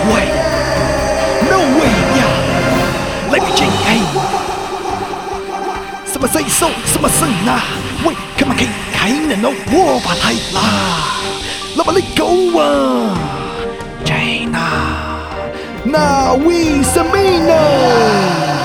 way, no way, yeah. Let me change, hey. 什么谁手，什么神呐？喂，看嘛开能哦，我把太啦，那么你狗啊，China，那为什么呢？